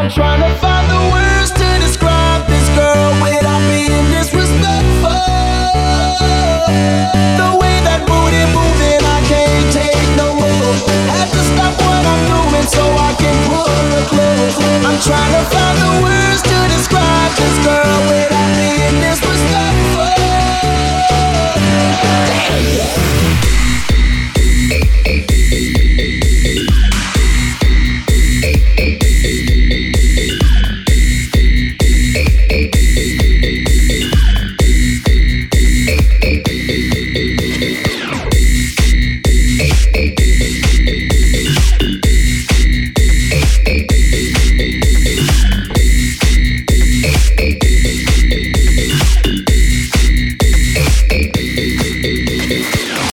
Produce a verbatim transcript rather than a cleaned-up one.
Trying to find the words to describe this girl without being disrespectful. The way that booty moving, I can't take no more. Had to stop what I'm doing so I can pull her close. I'm trying to find the words